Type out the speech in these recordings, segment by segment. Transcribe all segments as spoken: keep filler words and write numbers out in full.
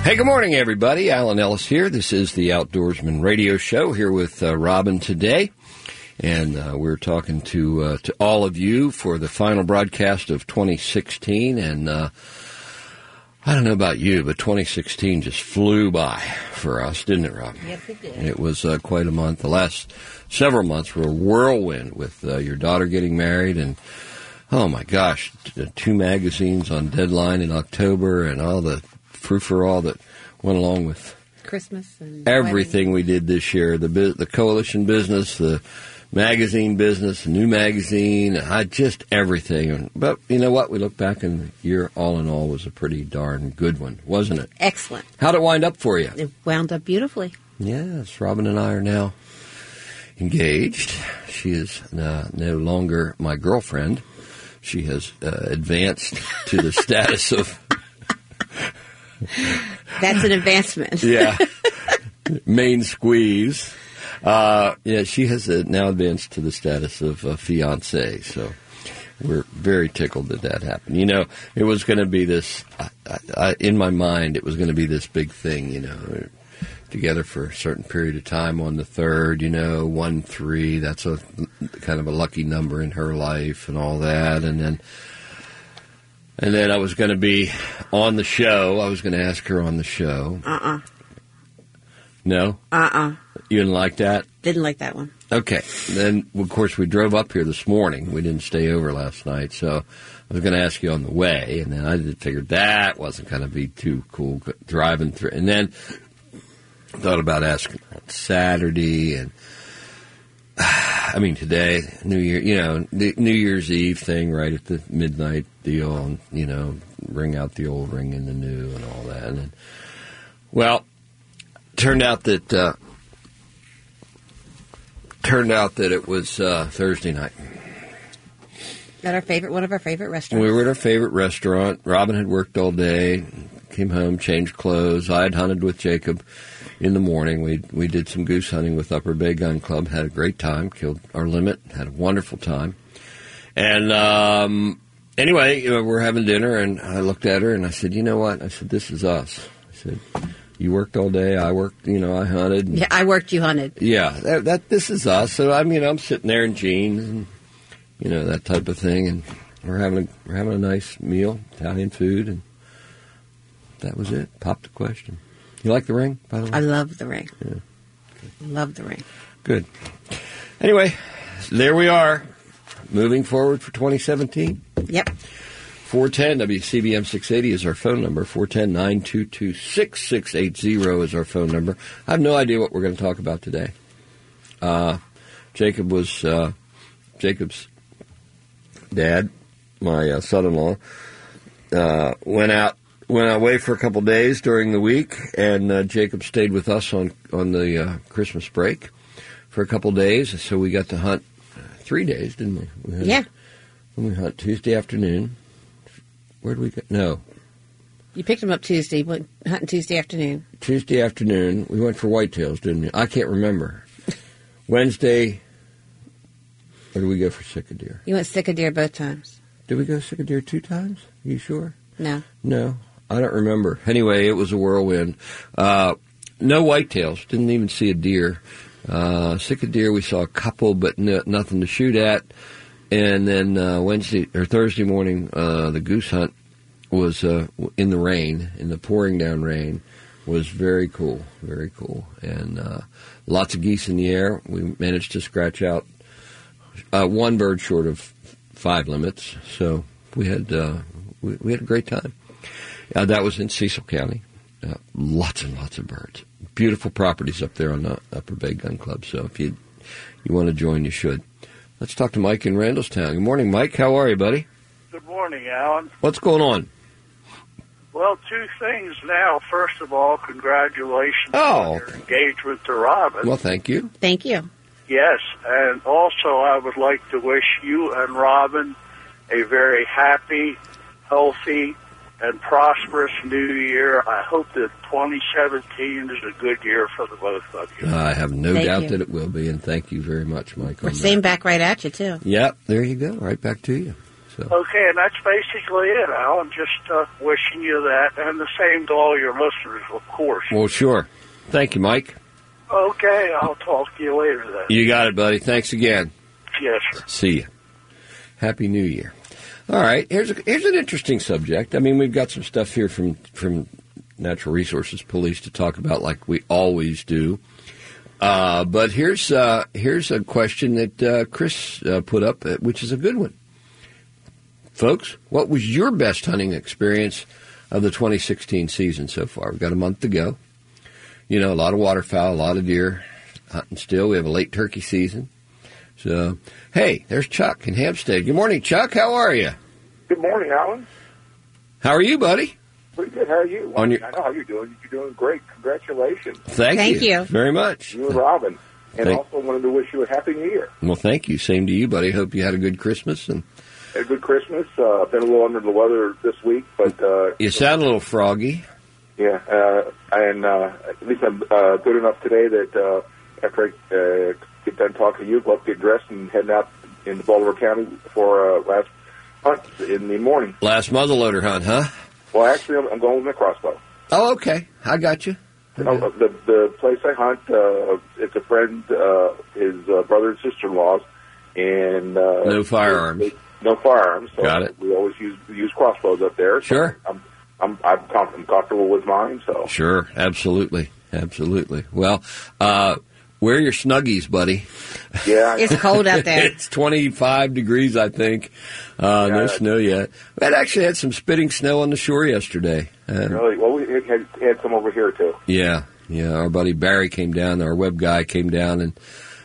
Hey, good morning, everybody. Alan Ellis here. This is the Outdoorsman Radio Show here with uh, Robin today. And uh, we're talking to uh, to all of you for the final broadcast of twenty sixteen. And uh, I don't know about you, but twenty sixteen just flew by for us, didn't it, Robin? Yes, it did. It was uh, quite a month. The last several months were a whirlwind with uh, your daughter getting married and, oh, my gosh, t- two magazines on deadline in October and all the frou-frou that went along with Christmas and everything wedding. We did this year. The bu- the coalition business, the magazine business, the new magazine, I just everything. But you know what? We look back and the year, all in all, was a pretty darn good one, wasn't it? Excellent. How'd it wind up for you? It wound up beautifully. Yes, Robin and I are now engaged. She is uh, no longer my girlfriend. She has uh, advanced to the status of... That's an advancement. Yeah. Main squeeze. Uh, yeah, she has uh, now advanced to the status of uh, fiancé, so we're very tickled that that happened. You know, it was going to be this, I, I, in my mind, it was going to be this big thing, you know, we're together for a certain period of time on the third, you know, one, three, that's a kind of a lucky number in her life and all that, and then And then I was going to be on the show. I was going to ask her on the show. Uh-uh. No? Uh-uh. You didn't like that? Didn't like that one. Okay. Then, of course, we drove up here this morning. We didn't stay over last night, so I was going to ask you on the way, and then I figured that wasn't going to be too cool driving through. And then thought about asking on Saturday, and I mean, today, New Year, you know, the New Year's Eve thing, right at the midnight deal, and, you know, ring out the old, ring in the new, and all that. And, well, turned out that, uh, turned out that it was uh, Thursday night. At our favorite, one of our favorite restaurants. We were at our favorite restaurant. Robin had worked all day, came home, changed clothes. I had hunted with Jacob in the morning. We we did some goose hunting with Upper Bay Gun Club, had a great time, killed our limit, had a wonderful time. And um, anyway, you know, we're having dinner, and I looked at her, and I said, you know what? I said, this is us. I said, you worked all day, I worked, you know, I hunted. And, yeah, I worked, you hunted. Yeah, that, that this is us. So, I mean, I'm sitting there in jeans and, you know, that type of thing, and we're having a, we're having a nice meal, Italian food, and that was it. Popped the question. You like the ring, by the way? I love the ring. Yeah. Love the ring. Good. Anyway, there we are, moving forward for twenty seventeen. Yep. four one zero W C B M six eighty is our phone number. four one zero, nine two two, six six eight zero is our phone number. I have no idea what we're going to talk about today. Uh, Jacob was, uh, Jacob's dad, my uh, son-in-law, uh, went out Went away for a couple of days during the week, and uh, Jacob stayed with us on on the uh, Christmas break for a couple of days. So we got to hunt three days, didn't we? we had, Yeah. We hunt Tuesday afternoon. Where did we go? No. You picked him up Tuesday, went hunting Tuesday afternoon. Tuesday afternoon, we went for whitetails, didn't we? I can't remember. Wednesday, or did we go for sick of deer? You went sick of deer both times. Did we go sick of deer two times? Are you sure? No. No. I don't remember. Anyway, it was a whirlwind. Uh, no whitetails. Didn't even see a deer. Uh, sick of deer, we saw a couple, but no, nothing to shoot at. And then uh, Wednesday or Thursday morning, uh, the goose hunt was uh, in the rain, in the pouring down rain. Was very cool, very cool. And uh, lots of geese in the air. We managed to scratch out uh, one bird short of five limits. So we had uh, we, we had a great time. Uh, that was in Cecil County. Uh, lots and lots of birds. Beautiful properties up there on the Upper Bay Gun Club. So if you you want to join, you should. Let's talk to Mike in Randallstown. Good morning, Mike. How are you, buddy? Good morning, Alan. What's going on? Well, two things now. First of all, congratulations Oh. on your engagement to Robin. Well, thank you. Thank you. Yes, and also I would like to wish you and Robin a very happy, healthy, and prosperous new year. I hope that twenty seventeen is a good year for the both of you. Uh, I have no Thank doubt you. that it will be, and thank you very much, Mike. We're on same that. back right at you, too. Yep, there you go. Right back to you. So. Okay, and that's basically it, Al. I'm just uh, wishing you that, and the same to all your listeners, of course. Well, sure. Thank you, Mike. Okay, I'll talk to you later then. You got it, buddy. Thanks again. Yes, sir. See you. Happy New Year. All right, here's a, here's an interesting subject. I mean, we've got some stuff here from, from Natural Resources Police to talk about like we always do. Uh, but here's uh, here's a question that uh, Chris uh, put up, uh, which is a good one. Folks, what was your best hunting experience of the twenty sixteen season so far? We've got a month to go. You know, a lot of waterfowl, a lot of deer hunting still. We have a late turkey season. So, hey, there's Chuck in Hampstead. Good morning, Chuck. How are you? Good morning, Alan. How are you, buddy? Pretty good. How are you? On your... I know how you're doing. You're doing great. Congratulations. Thank, Thank you. you. Very much. You and Robin. And Thank... also wanted to wish you a Happy New Year. Well, thank you. Same to you, buddy. Hope you had a good Christmas. And Had a good Christmas. Uh, been a little under the weather this week, but... Uh, you sound a little froggy. Yeah, uh, and uh, at least I'm uh, good enough today that uh, after I uh, get done talking to you, go up, get dressed, and heading out into Bolivar County for uh, last hunt in the morning. Last muzzleloader hunt, huh? Well, actually, I'm, I'm going with my crossbow. Oh, okay. I got you. You know, the the place I hunt, uh, it's a friend, uh, his uh, brother and sister-in-law's, and uh, no firearms. They, no firearms. So Got it. We always use use crossbows up there. So Sure. I'm I'm I'm, com- I'm comfortable with mine. So Sure. Absolutely. Absolutely. Well, uh, wear your Snuggies, buddy. Yeah, It's cold out there. It's twenty-five degrees, I think. Uh, no Yeah. snow yet. We had actually had some spitting snow on the shore yesterday. Uh, really. Well, we had had some over here too. Yeah, yeah. Our buddy Barry came down, our web guy came down and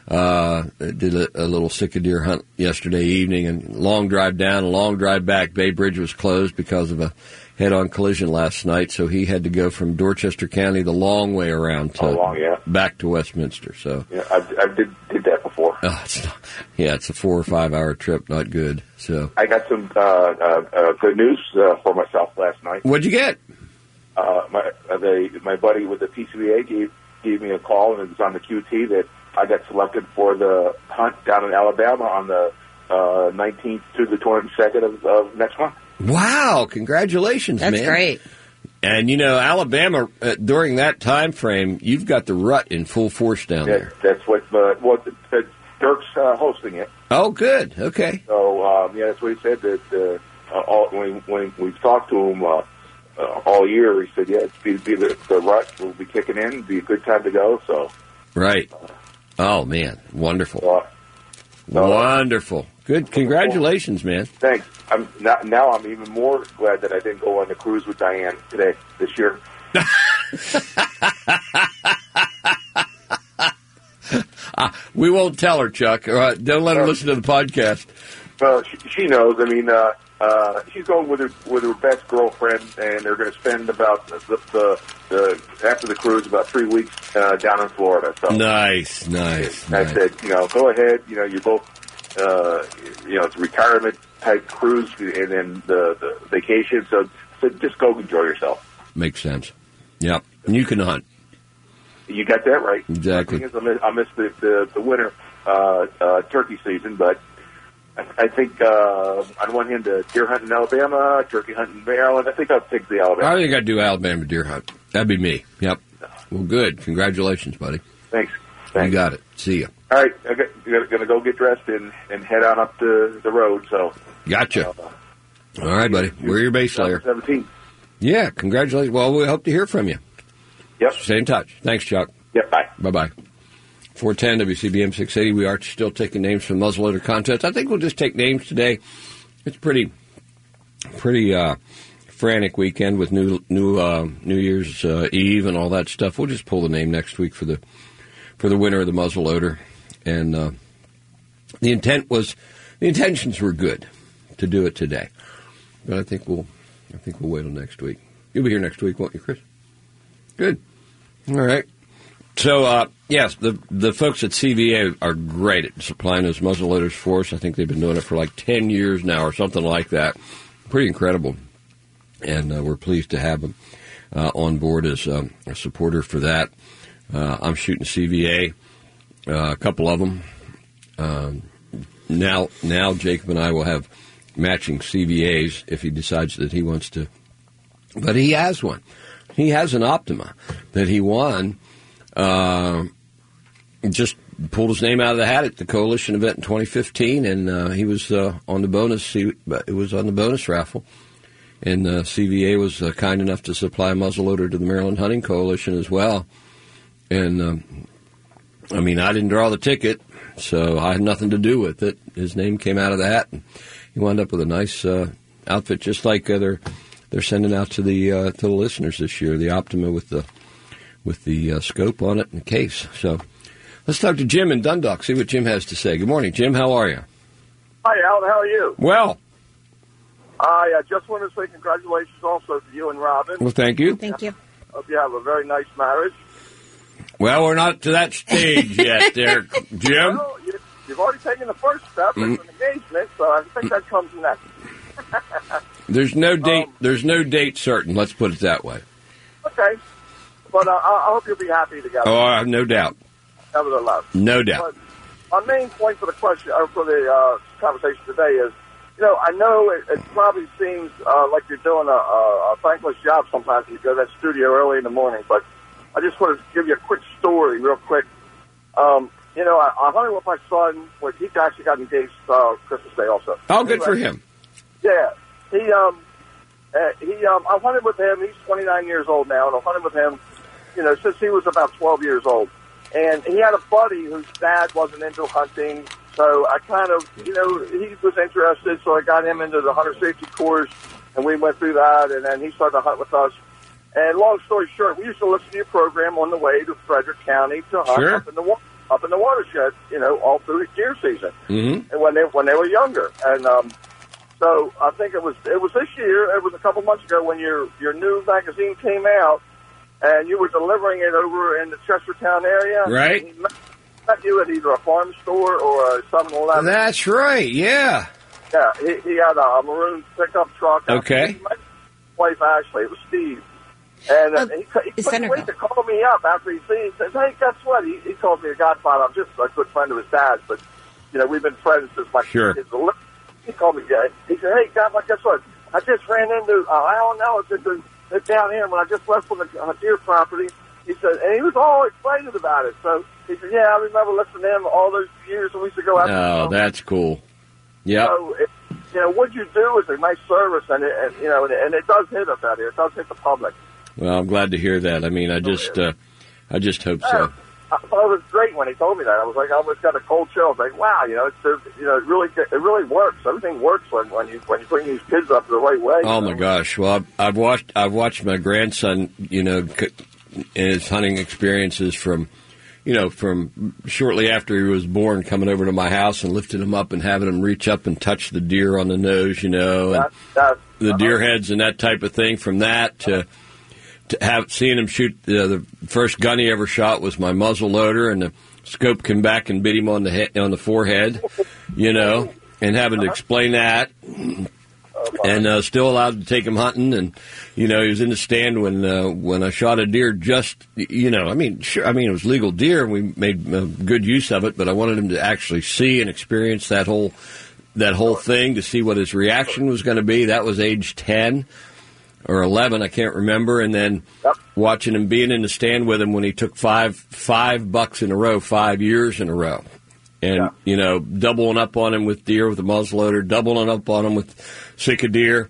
uh, did a, a little sick deer hunt yesterday evening, and long drive down, a long drive back. Bay Bridge was closed because of a head-on collision last night, so he had to go from Dorchester County the long way around to Oh, long, yeah. back to Westminster. So Yeah, I, I did did that before. oh, it's not, yeah, it's a four or five hour trip, not good. So I got some uh, uh, uh, good news uh, for myself last night. what'd you get? Uh, my uh, they, my buddy with the P C B A gave gave me a call, and it was on the Q T that I got selected for the hunt down in Alabama on the uh, nineteenth to the twenty-second of, of next month. Wow! Congratulations, That's man. great. And you know, Alabama uh, during that time frame, you've got the rut in full force down That, there. that's what uh, what uh, Dirk's uh, hosting it. Oh, good. Okay. So um, yeah, that's what he said. That uh, uh, all, when when we've talked to him uh, uh, all year, he said, "Yeah, it's be, be the, the rut will be kicking in. It'd be a good time to go." So Right. Oh man, wonderful. uh, so, Wonderful. Good. Congratulations, man. thanks. I'm now, now I'm even more glad that I didn't go on the cruise with Diane today this year. uh, we won't tell her, Chuck. All right, don't let her Uh, listen to the podcast. Well, she, she knows. I mean, uh, uh, she's going with her with her best girlfriend, and they're going to spend about the, the, the after the cruise about three weeks uh, down in Florida. So Nice, nice. I nice. said, you know, go ahead. You know, you're both, uh, you know, it's a retirement type cruise, and then the, the vacation. So, so just go enjoy yourself. Makes sense. Yep. And you can hunt. You got that right. Exactly. The thing is, I miss, I miss the, the, the winter uh, uh, turkey season, but I, I think uh, I'd want him to deer hunt in Alabama, turkey hunt in Maryland. I think I'll pick the Alabama. I think I'd do Alabama deer hunt. That'd be me. Yep. Well, good. Congratulations, buddy. Thanks. Thanks. You got it. See ya. All right, I'm going to go get dressed and, and head on up the, the road. So, Gotcha. uh, All right, buddy. We're your base layer. seventeen. Yeah, congratulations. Well, we hope to hear from you. Yep. Stay in touch. Thanks, Chuck. Yep. Bye. Bye-bye. four ten W C B M six eighty. We are still taking names from muzzleloader contests. I think we'll just take names today. It's pretty, pretty uh, frantic weekend with new new uh, New Year's uh, Eve and all that stuff. We'll just pull the name next week for the for the winner of the muzzleloader. And uh, the intent was, the intentions were good to do it today, but I think we'll, I think we'll wait till next week. You'll be here next week, won't you, Chris? Good. All right. So, uh, yes, the the folks at C V A are great at supplying those muzzleloaders for us. I think they've been doing it for like ten years now or something like that. Pretty incredible. And uh, we're pleased to have them uh, on board as um, a supporter for that. Uh, I'm shooting C V A, uh, a couple of them. Um, now, now Jacob and I will have matching C V As if he decides that he wants to. But he has one. He has an Optima that he won. Uh, just pulled his name out of the hat at the Coalition event in twenty fifteen, and uh, he was uh, on the bonus. It was on the bonus raffle, and uh, C V A was uh, kind enough to supply a muzzleloader to the Maryland Hunting Coalition as well. And um, I mean, I didn't draw the ticket, so I had nothing to do with it. His name came out of the hat, and he wound up with a nice uh, outfit, just like uh, they're they're sending out to the uh, to the listeners this year. The Optima with the with the uh, scope on it and the case. So let's talk to Jim in Dundalk. See what Jim has to say. Good morning, Jim. How are you? Hi, Al. How are you? Well, I uh, just want to say congratulations also to you and Robin. well, thank you. Thank you. Hope you have a very nice marriage. Well, we're not to that stage yet, there, Jim. Well, you, you've already taken the first step. Mm. It's an engagement, so I think that comes next. There's no date. Um, There's no date certain. Let's put it that way. Okay. But uh, I I hope you'll be happy together, Oh, I have no doubt. nevertheless. No doubt. But my main point for the question, or for the uh, conversation today is, you know, I know it, it probably seems uh, like you're doing a, a, a thankless job sometimes when you go to that studio early in the morning, but I just want to give you a quick story real quick. Um, you know, I, I hunted with my son. When he actually got engaged uh, Christmas Day also. Oh, good Anyway, for him. Yeah. He, um, uh, he, um, I hunted with him. He's twenty-nine years old now, and I've hunted with him, you know, since he was about twelve years old. And he had a buddy whose dad wasn't into hunting, so I kind of, you know, he was interested, so I got him into the hunter safety course, and we went through that, and then he started to hunt with us. And long story short, we used to listen to your program on the way to Frederick County to hunt Sure. up in the wa- up in the watershed, you know, all through the deer season, Mm-hmm. and when they when they were younger. And um, so I think it was it was this year. It was a couple months ago when your your new magazine came out, and you were delivering it over in the Chestertown area. Right. He met, met you at either a farm store or a seven eleven. That's right. Yeah. Yeah, he, he had a, a maroon pickup truck. Okay. He met his wife Ashley. It was Steve. And uh, Oh, he, he it's couldn't wait Centerville. to call me up after he seen. He says, "Hey, guess what?" He, he called me a godfather. I'm just a good friend of his dad's, but you know we've been friends since my Sure. kids were little. He called me. Uh, he said, "Hey, godfather, guess what? I just ran into uh, I don't know. It's, it's, it's down here when I just left from the uh, deer property." He said, and he was all excited about it. So he said, "Yeah, I remember listening to him all those years when we used to go out." Oh, that's cool. Yep. So, it, you know, what you do is a nice service, and, it, and you know, and, and it does hit us out here. It does hit the public. Well, I'm glad to hear that. I mean, I just, uh, I just hope so. I thought it was great when he told me that. I was like, I almost got a cold chill. I was like, wow, you know, it's uh, you know, it really, it really works. Everything works when, when you when you bring these kids up the right way. Oh you my know? gosh! Well, I've, I've watched, I've watched my grandson, you know, c- in his hunting experiences from, you know, from shortly after he was born, coming over to my house and lifting him up and having him reach up and touch the deer on the nose, you know, and That, that, the uh-huh. deer heads and that type of thing. From that to to have seeing him shoot uh, the first gun he ever shot was my muzzle loader, and the scope came back and bit him on the he- on the forehead, you know, and having to explain that. And uh, still allowed to take him hunting, and you know he was in the stand when uh, when I shot a deer. Just you know, I mean, sure, I mean it was legal deer, and we made uh, good use of it. But I wanted him to actually see and experience that whole that whole thing to see what his reaction was going to be. That was age ten or eleven, I can't remember. And then Yep. watching him being in the stand with him when he took five five bucks in a row, five years in a row. And, Yeah. you know, doubling up on him with deer with a muzzleloader, doubling up on him with sick of deer,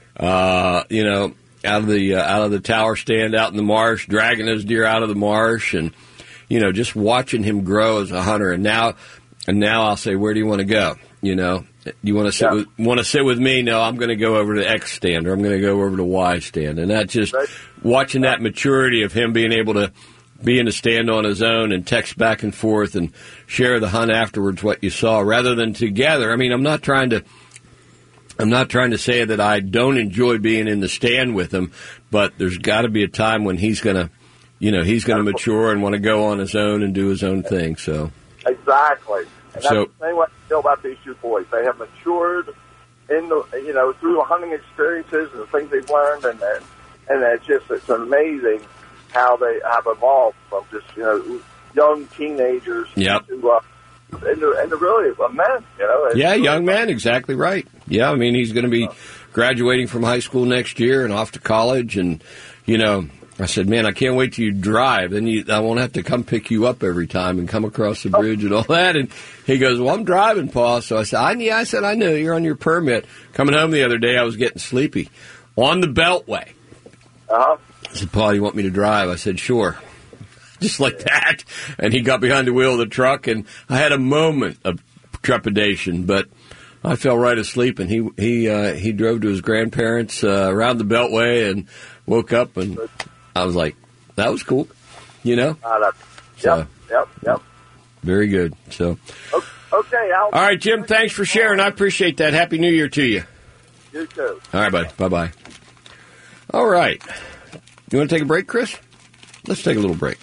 uh, you know, out of the uh, out of the tower stand out in the marsh, dragging those deer out of the marsh, and, you know, just watching him grow as a hunter. And now, and now I'll say, where do you want to go? You know, you want to sit Yeah. with want to sit with me? No, I'm going to go over to X stand, or I'm going to go over to Y stand. And that just Right. watching that maturity of him being able to be in the stand on his own and text back and forth and share the hunt afterwards what you saw rather than together. I mean, I'm not trying to I'm not trying to say that I don't enjoy being in the stand with him, but there's got to be a time when he's going to, you know, he's going to mature and want to go on his own and do his own thing. So Exactly. And that's So- the same way I feel about these two boys. They have matured in the, you know, through the hunting experiences and the things they've learned, and and, and it's just, it's amazing how they have evolved from just, you know, young teenagers Yep. to, uh, into, into really a man, you know. Yeah, young man, exactly right. Yeah, I mean, he's going to be graduating from high school next year and off to college. And, you know, I said, man, I can't wait till you drive. Then you, I won't have to come pick you up every time and come across the bridge and all that. And he goes, well, I'm driving, Paul. So I said, I, yeah, I said, I know. You're on your permit. Coming home the other day, I was getting sleepy. On the Beltway. Uh-huh. I said, Paul, you want me to drive? I said, sure. Just like that. And he got behind the wheel of the truck, and I had a moment of trepidation, but I fell right asleep, and he he uh, he drove to his grandparents uh, around the Beltway and woke up, and I was like, that was cool, you know? Uh, that, so, yep, yep, yep. Very good. So, okay, Al. All right, Jim, thanks for sharing. I appreciate that. Happy New Year to you. You too. All right, buddy. Bye-bye. All right. You want to take a break, Chris? Let's take a little break.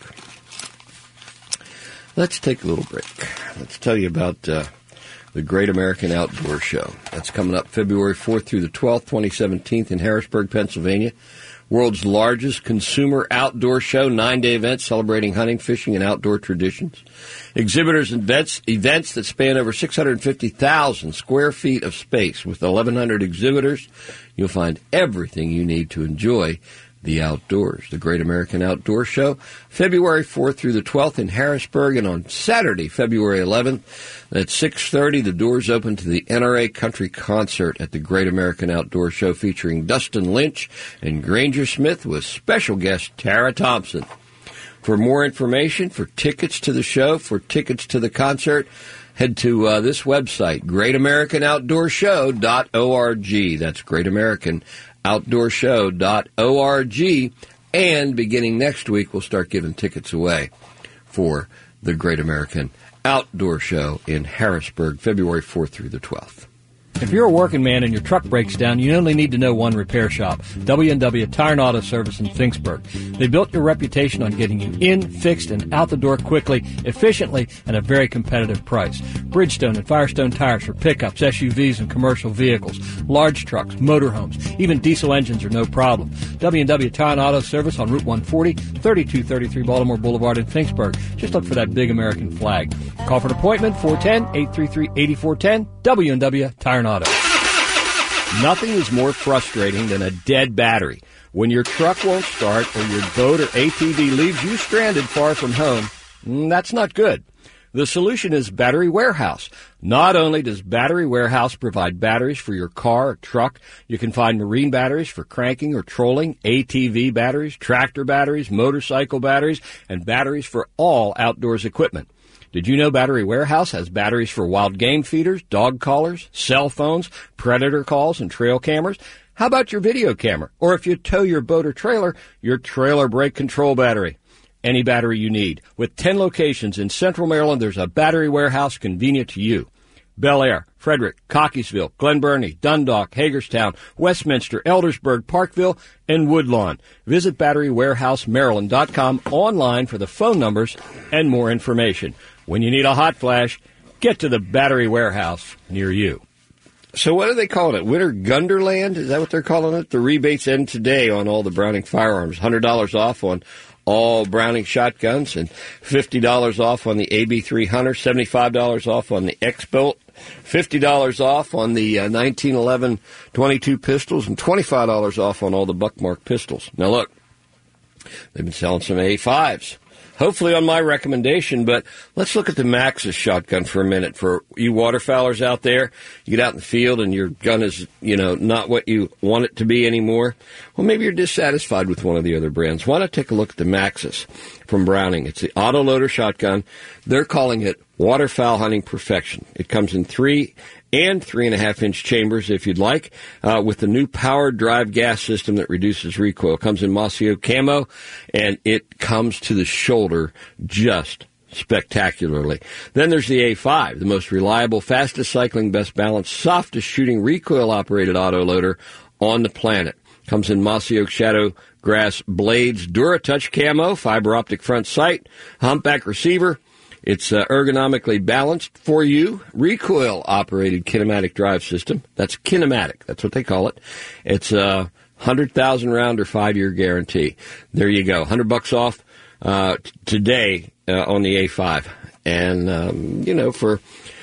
Let's take a little break. Let's tell you about uh, the Great American Outdoor Show. That's coming up February fourth through the twelfth, twenty seventeen in Harrisburg, Pennsylvania. World's largest consumer outdoor show, nine-day event celebrating hunting, fishing, and outdoor traditions. Exhibitors and events, events that span over six hundred fifty thousand square feet of space. With eleven hundred exhibitors, you'll find everything you need to enjoy the outdoors. The Great American Outdoor Show, February fourth through the twelfth in Harrisburg, and on Saturday, February eleventh at six thirty, the doors open to the N R A Country Concert at the Great American Outdoor Show, featuring Dustin Lynch and Granger Smith with special guest Tara Thompson. For more information, for tickets to the show, for tickets to the concert, head to uh, this website, great american outdoor show dot org. That's Great American outdoor show dot org, and beginning next week, we'll start giving tickets away for the Great American Outdoor Show in Harrisburg, February fourth through the twelfth. If you're a working man and your truck breaks down, you only need to know one repair shop, W and W Tire and Auto Service in Finksburg. They built your reputation on getting you in, fixed, and out the door quickly, efficiently, and at a very competitive price. Bridgestone and Firestone tires for pickups, S U Vs, and commercial vehicles, large trucks, motorhomes, even diesel engines are no problem. W and W Tire and Auto Service on Route one forty, thirty-two thirty-three Baltimore Boulevard in Finksburg. Just look for that big American flag. Call for an appointment, four one zero, eight three three, eight four one zero, W and W Tire and Auto. Nothing is more frustrating than a dead battery. When your truck won't start or your boat or A T V leaves you stranded far from home, that's not good. The solution is Battery Warehouse. Not only does Battery Warehouse provide batteries for your car or truck, you can find marine batteries for cranking or trolling, A T V batteries, tractor batteries, motorcycle batteries, and batteries for all outdoors equipment. Did you know Battery Warehouse has batteries for wild game feeders, dog collars, cell phones, predator calls, and trail cameras? How about your video camera? Or if you tow your boat or trailer, your trailer brake control battery. Any battery you need. With ten locations in Central Maryland, there's a Battery Warehouse convenient to you. Bel Air, Frederick, Cockeysville, Glen Burnie, Dundalk, Hagerstown, Westminster, Eldersburg, Parkville, and Woodlawn. Visit battery warehouse maryland dot com online for the phone numbers and more information. When you need a hot flash, get to the Battery Warehouse near you. So what are they calling it? Winter Gunderland? Is that what they're calling it? The rebates end today on all the Browning firearms. one hundred dollars off on all Browning shotguns and fifty dollars off on the A B three Hunter, seventy-five dollars off on the X-Bolt, fifty dollars off on the uh, nineteen eleven twenty-two pistols, and twenty-five dollars off on all the Buckmark pistols. Now look, they've been selling some A fives. Hopefully on my recommendation, but let's look at the Maxus shotgun for a minute. For you waterfowlers out there, you get out in the field and your gun is, you know, not what you want it to be anymore. Well, maybe you're dissatisfied with one of the other brands. Why not take a look at the Maxus from Browning? It's the autoloader shotgun. They're calling it waterfowl hunting perfection. It comes in three and three and a half inch chambers if you'd like, uh, with the new powered drive gas system that reduces recoil. It comes in Mossy Oak camo, and it comes to the shoulder just spectacularly. Then there's the A five, the most reliable, fastest cycling, best balanced, softest shooting, recoil operated autoloader on the planet. Comes in Mossy Oak Shadow Grass Blades, DuraTouch camo, fiber optic front sight, humpback receiver. It's uh, ergonomically balanced for you, recoil-operated kinematic drive system. That's kinematic. That's what they call it. It's a one hundred thousand round or five-year guarantee. There you go. one hundred bucks off uh, t- today uh, on the A five. And, um, you know, for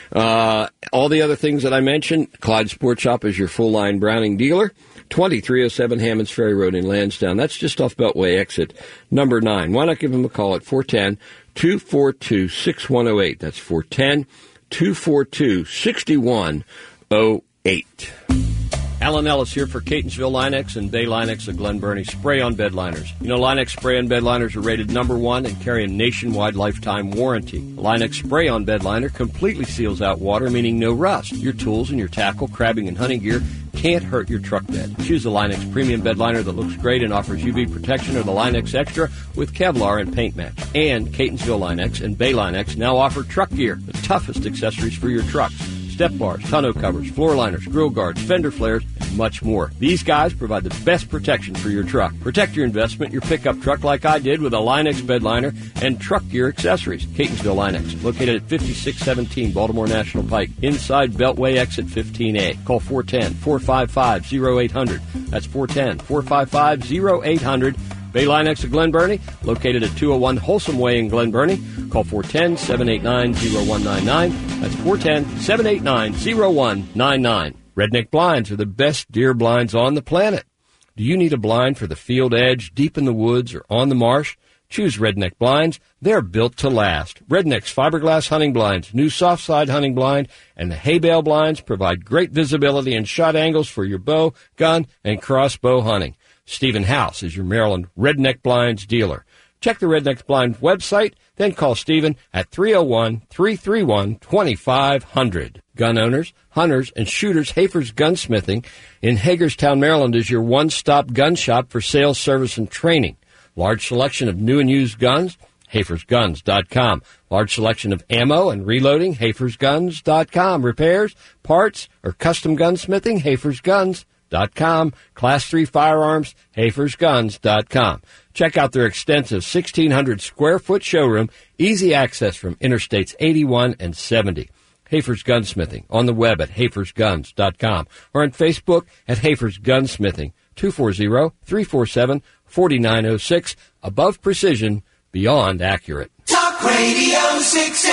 uh, all the other things that I mentioned, Clyde Sports Shop is your full-line Browning dealer. twenty-three oh seven Hammonds Ferry Road in Lansdowne. That's just off Beltway exit number nine. Why not give them a call at four one zero, two four two, six one zero eight. That's four one zero, two four two, six one zero eight. Alan Ellis here for Catonsville Linex and Bay Linex of Glen Burnie spray-on bed liners. You know, Linex spray-on bed liners are rated number one and carry a nationwide lifetime warranty. The Linex spray-on bed liner completely seals out water, meaning no rust. Your tools and your tackle, crabbing, and hunting gear can't hurt your truck bed. Choose the Linex premium bed liner that looks great and offers U V protection, or the Linex Extra with Kevlar and paint match. And Catonsville Linex and Bay Linex now offer truck gear, the toughest accessories for your trucks. Step bars, tonneau covers, floor liners, grill guards, fender flares, and much more. These guys provide the best protection for your truck. Protect your investment, your pickup truck, like I did with a Linex bed liner and truck gear accessories. Catonsville Linex, located at fifty-six seventeen Baltimore National Pike, inside Beltway exit fifteen A. Call four one zero, four five five, zero eight zero zero. That's four one zero, four five five, zero eight zero zero. Bay Linex of Glen Burnie, located at two oh one Wholesome Way in Glen Burnie. Call four one zero, seven eight nine, zero one nine nine. That's four one zero, seven eight nine, zero one nine nine. Redneck Blinds are the best deer blinds on the planet. Do you need a blind for the field edge, deep in the woods, or on the marsh? Choose Redneck Blinds. They're built to last. Redneck's fiberglass hunting blinds, new soft side hunting blind, and the hay bale blinds provide great visibility and shot angles for your bow, gun, and crossbow hunting. Stephen House is your Maryland Redneck Blinds dealer. Check the Redneck Blinds website, then call Stephen at three oh one, three three one, two five zero zero. Gun owners, hunters, and shooters, Hafer's Gunsmithing in Hagerstown, Maryland is your one-stop gun shop for sales, service, and training. Large selection of new and used guns, Hafers Guns dot com. Large selection of ammo and reloading, Hafers Guns dot com. Repairs, parts, or custom gunsmithing, Hafers Guns dot com. Class three firearms, Hafers Guns dot com. Check out their extensive sixteen hundred square foot showroom, easy access from Interstates eighty-one and seventy. Hafer's Gunsmithing on the web at Hafers Guns dot com or on Facebook at Hafer's Gunsmithing, two four zero, three four seven, four nine zero six. Above precision, beyond accurate. Talk Radio six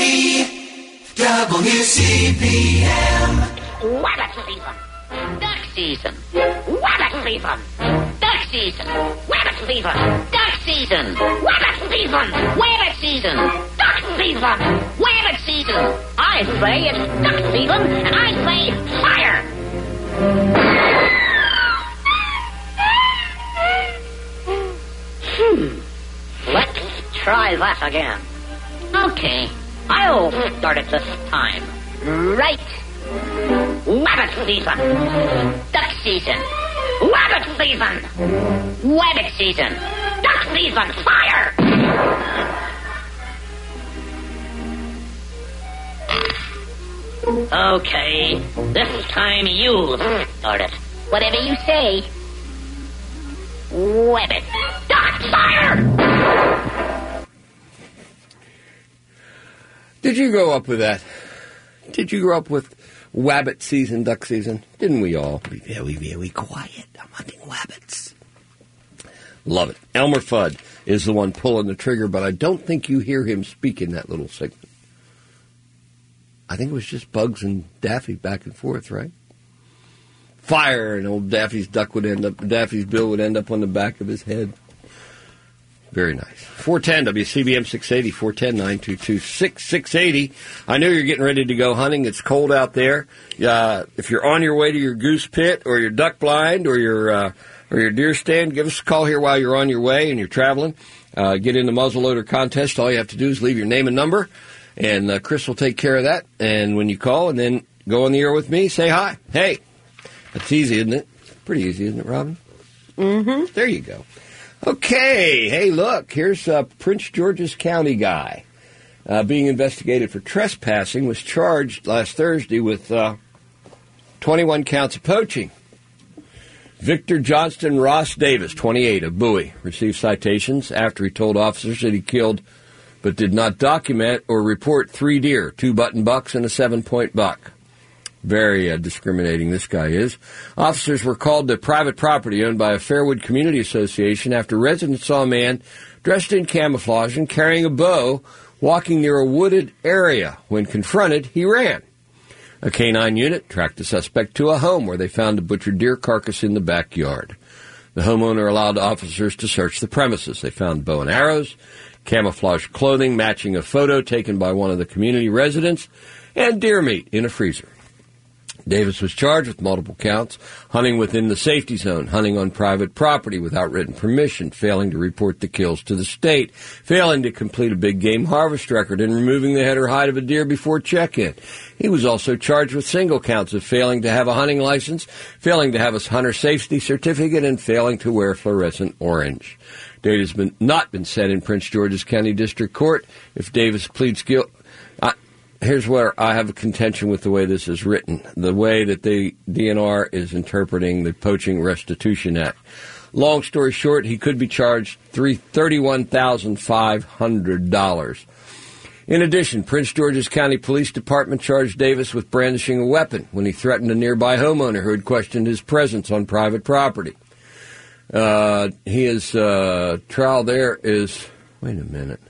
eighty, W C P M. Wabbit season, duck season, wabbit season, duck season, wabbit season, duck season, wabbit season, wabbit season, duck season, wabbit season. I say it's duck season, and I say fire. Hmm. Let's try that again. Okay, I'll start it this time. Right. Wabbit season. Duck season. Wabbit season. Wabbit season. Duck season. Fire! Okay, this time you start it. Whatever you say. Wabbit. Duck fire! Did you grow up with that? Did you grow up with wabbit season, duck season? Didn't we all? Be very, very quiet. I'm hunting wabbits. Love it. Elmer Fudd is the one pulling the trigger, but I don't think you hear him speak in that little segment. I think it was just Bugs and Daffy back and forth, right? Fire, and old Daffy's duck would end up, Daffy's bill would end up on the back of his head. Very nice. four ten W C B M six eighty, four one zero, nine two two, six six eight zero. I know you're getting ready to go hunting. It's cold out there. Uh, if you're on your way to your goose pit or your duck blind or your uh, or your deer stand, give us a call here while you're on your way and you're traveling. Uh, get in the muzzleloader contest. All you have to do is leave your name and number, and uh, Chris will take care of that. And when you call and then go on the air with me, say hi. Hey. That's easy, isn't it? Pretty easy, isn't it, Robin? Mm-hmm. There you go. Okay. Hey, look, here's a Prince George's County guy uh, being investigated for trespassing, was charged last Thursday with uh, twenty-one counts of poaching. Victor Johnston Ross Davis, twenty-eight, of Bowie, received citations after he told officers that he killed but did not document or report three deer, two button bucks and a seven-point buck. Very uh, discriminating, this guy is. Officers were called to private property owned by a Fairwood Community Association after residents saw a man dressed in camouflage and carrying a bow walking near a wooded area. When confronted, he ran. A canine unit tracked the suspect to a home where they found a butchered deer carcass in the backyard. The homeowner allowed officers to search the premises. They found bow and arrows, camouflage clothing matching a photo taken by one of the community residents, and deer meat in a freezer. Davis was charged with multiple counts: hunting within the safety zone, hunting on private property without written permission, failing to report the kills to the state, failing to complete a big game harvest record, and removing the head or hide of a deer before check-in. He was also charged with single counts of failing to have a hunting license, failing to have a hunter safety certificate, and failing to wear fluorescent orange. Davis has been, not been set in Prince George's County District Court. If Davis pleads guilty... Here's where I have a contention with the way this is written, the way that the D N R is interpreting the Poaching Restitution Act. Long story short, he could be charged thirty-one thousand five hundred dollars. In addition, Prince George's County Police Department charged Davis with brandishing a weapon when he threatened a nearby homeowner who had questioned his presence on private property. Uh, his uh, trial there is... Wait a minute.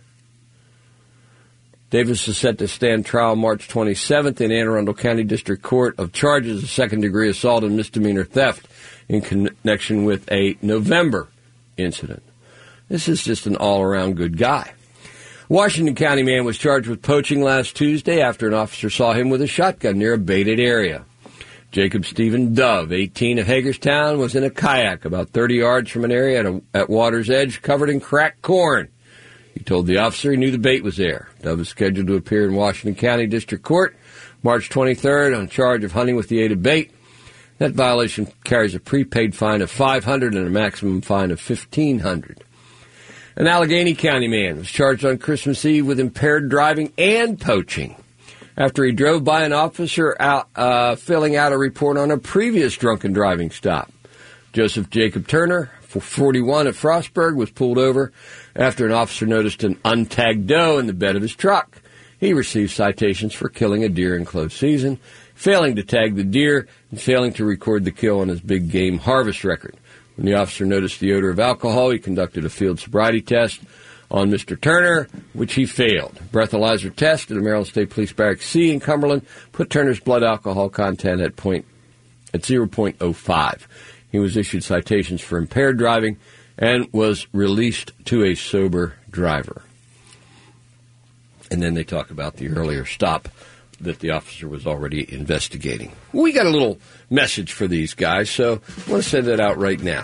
Davis is set to stand trial March twenty-seventh in Anne Arundel County District Court of charges of second-degree assault and misdemeanor theft in connection with a November incident. This is just an all-around good guy. Washington County man was charged with poaching last Tuesday after an officer saw him with a shotgun near a baited area. Jacob Stephen Dove, eighteen, of Hagerstown, was in a kayak about thirty yards from an area at, a, at water's edge covered in cracked corn. He told the officer he knew the bait was there. Dove is scheduled to appear in Washington County District Court March twenty-third on charge of hunting with the aid of bait. That violation carries a prepaid fine of five hundred dollars and a maximum fine of fifteen hundred dollars. An Allegheny County man was charged on Christmas Eve with impaired driving and poaching after he drove by an officer out, uh, filling out a report on a previous drunken driving stop. Joseph Jacob Turner, forty-one, of Frostburg, was pulled over after an officer noticed an untagged doe in the bed of his truck. He received citations for killing a deer in close season, failing to tag the deer, and failing to record the kill on his big game harvest record. When the officer noticed the odor of alcohol, he conducted a field sobriety test on Mister Turner, which he failed. A breathalyzer test at the Maryland State Police Barracks C in Cumberland put Turner's blood alcohol content at, point, at zero point zero five. He was issued citations for impaired driving and was released to a sober driver. And then they talk about the earlier stop that the officer was already investigating. We got a little message for these guys, so I want to send that out right now.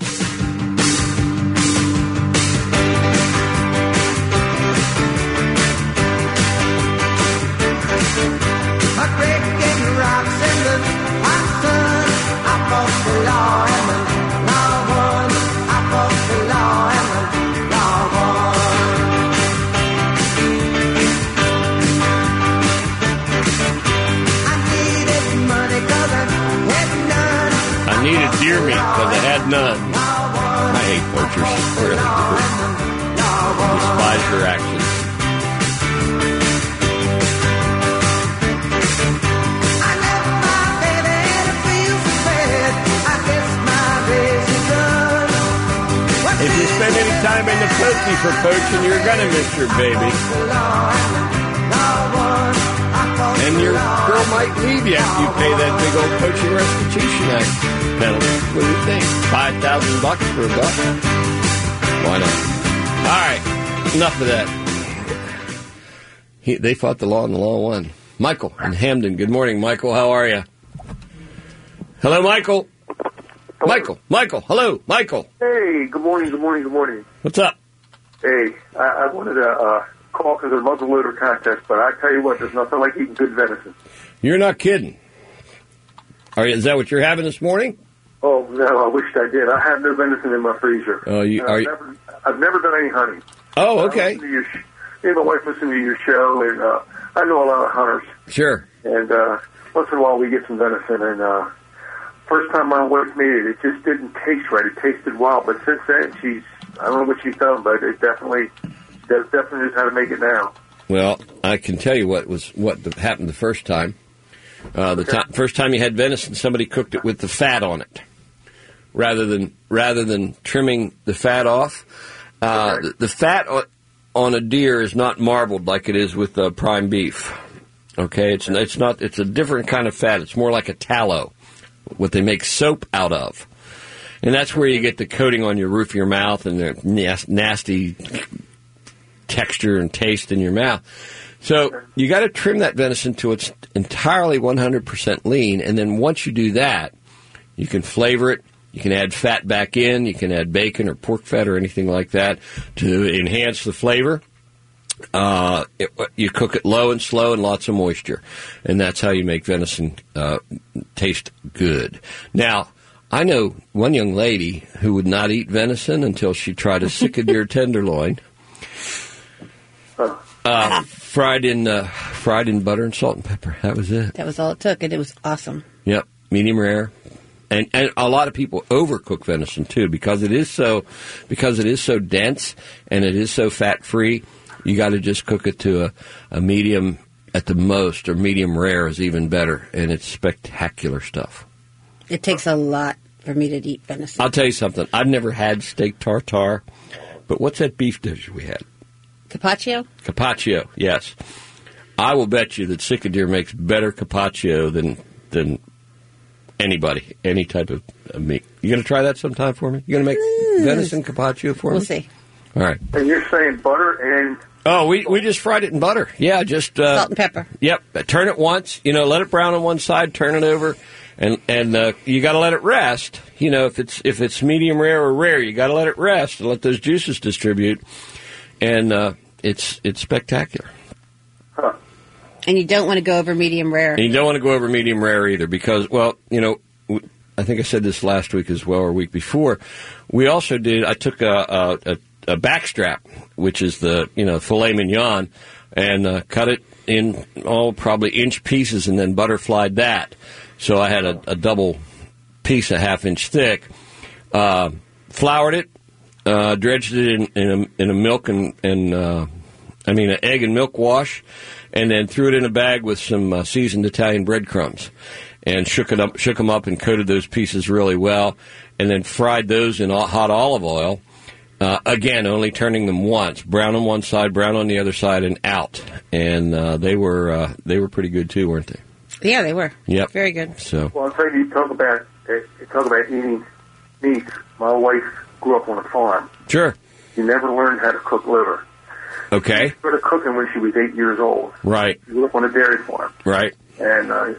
Deer meat because I had none. I hate poachers. Really do. I despise their actions. If you spend any time in the poaching for poaching, you're going to miss your baby. And your girl might leave you after you pay that big old Poaching Restitution Act penalty. What do you think? Five thousand bucks for a buck? Why not? All right, enough of that. He, they fought the law and the law won. Michael in Hamden. Good morning, Michael. How are you? Hello, Michael. Hello. Michael. Michael. Hello, Michael. Hey. Good morning. Good morning. Good morning. What's up? Hey, I, I wanted to uh, call because of the muzzleloader contest, but I tell you what, there's nothing like eating good venison. You're not kidding. Are you, is that what you're having this morning? Oh, no, I wish I did. I have no venison in my freezer. Oh, you, I've, are you... never, I've never done any hunting. Oh, okay. I your, me and my wife listen to your show, and uh, I know a lot of hunters. Sure. And uh, once in a while we get some venison, and uh, first time my wife made it, it just didn't taste right. It tasted wild, but since then, she's, I don't know what she's done, but it definitely, it definitely knows how to make it now. Well, I can tell you what was what happened the first time. Uh, the Okay. ti- first time you had venison, somebody cooked it with the fat on it, rather than rather than trimming the fat off. Uh, Okay. the, the fat on, on a deer is not marbled like it is with uh, prime beef. Okay, it's it's not. It's a different kind of fat. It's more like a tallow, what they make soap out of, and that's where you get the coating on your roof of your mouth and the nas- nasty texture and taste in your mouth. So you got to trim that venison till it's entirely one hundred percent lean, and then once you do that, you can flavor it. You can add fat back in. You can add bacon or pork fat or anything like that to enhance the flavor. Uh, it, you cook it low and slow and lots of moisture, and that's how you make venison uh, taste good. Now, I know one young lady who would not eat venison until she tried a sick deer tenderloin, uh, fried in uh, fried in butter and salt and pepper. That was it. That was all it took, and it was awesome. Yep, medium rare. And and a lot of people overcook venison too because it is so because it is so dense and it is so fat free. You got to just cook it to a, a medium at the most, or medium rare is even better, and it's spectacular stuff. It takes a lot for me to eat venison. I'll tell you something. I've never had steak tartare, but what's that beef dish we had? Carpaccio? Carpaccio, yes. I will bet you that Sick Deer makes better carpaccio than than anybody, any type of uh, meat. You going to try that sometime for me? You going to make Mm. venison carpaccio for We'll me? see. All right. And you're saying butter and Oh, we we just fried it in butter. Yeah, just uh, Salt and pepper. Yep. Turn it once. You know, let it brown on one side. Turn it over, and and uh, you got to let it rest. You know, if it's if it's medium rare or rare, you got to let it rest and let those juices distribute. And uh, it's it's spectacular. huh. And you don't want to go over medium rare. And you don't want to go over medium rare either because, well, you know, w- I think I said this last week as well or week before. We also did. I took a a, a, a backstrap, which is the you know filet mignon, and uh, cut it in oh probably inch pieces, and then butterflied that. So I had a, a double piece, a half inch thick. Uh, floured it, uh, dredged it in in a, in a milk and and uh, I mean an egg and milk wash, and then threw it in a bag with some uh, seasoned Italian breadcrumbs, and shook it up, shook them up, and coated those pieces really well, and then fried those in hot olive oil. Uh, again, only turning them once, brown on one side, brown on the other side, and out. And uh, they were uh, they were pretty good too, weren't they? Yeah, they were. Yep. Very good. So Well, I'll tell you, you talk about uh, you talk about eating meats. My wife grew up on a farm. sure, She never learned how to cook liver. okay, She started cooking when she was eight years old. right, She grew up on a dairy farm, right, and uh,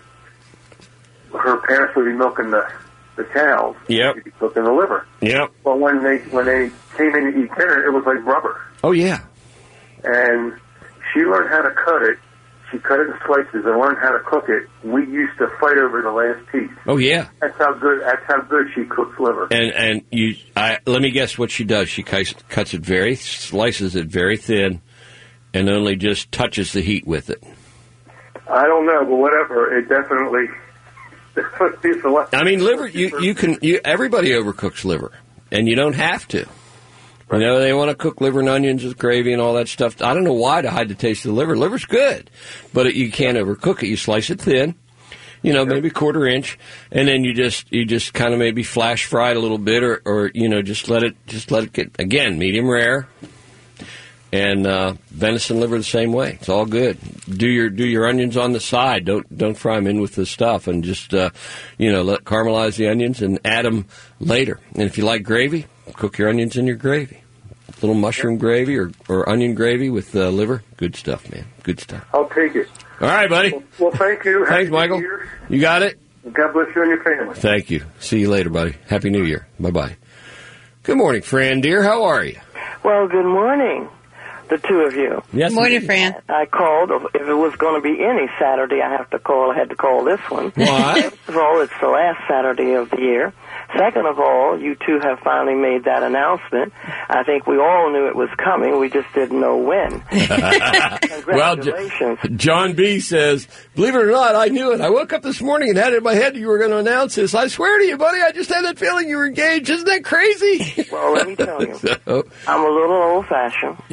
her parents would be milking the the cows. Yep. She'd be cooking the liver. yep, Well, when they when they came in to eat dinner, it was like rubber. oh yeah, And she learned how to cut it. She cut it in slices and learned how to cook it. We used to fight over the last piece. oh yeah. That's how good. That's how good she cooks liver. And and you, I let me guess what she does. She cuts, cuts it very, slices it very thin, and only just touches the heat with it. I don't know, but whatever. It definitely. It's a lot. I mean, liver. You you can you everybody overcooks liver, and you don't have to. You know, they want to cook liver and onions with gravy and all that stuff. I don't know why to hide the taste of the liver. Liver's good, but it, you can't overcook it. You slice it thin, you know, maybe a quarter inch, and then you just you just kind of maybe flash fry it a little bit, or, or you know, just let it just let it get again medium rare. And uh, venison liver the same way. It's all good. Do your do your onions on the side. Don't don't fry them in with the stuff, and just uh, you know let caramelize the onions and add them later. And if you like gravy, cook your onions in your gravy. A little mushroom gravy or, or onion gravy with uh, liver. Good stuff, man. Good stuff. I'll take it. All right, buddy. Well, well thank you. Thanks, Happy Michael. New Year. You got it. God bless you and your family. Thank you. See you later, buddy. Happy New Year. Bye bye. Good morning, Fran dear. How are you? Well, good morning, the two of you. Yes. Good morning, Fran. I called. If it was going to be any Saturday, I have to call. I had to call this one. Why? First of all, it's the last Saturday of the year. Second of all, you two have finally made that announcement. I think we all knew it was coming. We just didn't know when. Well, Congratulations. J- John B. says, believe it or not, I knew it. I woke up this morning and had it in my head you were going to announce this. I swear to you, buddy, I just had that feeling you were engaged. Isn't that crazy? Well, let me tell you, So, I'm a little old-fashioned. yeah.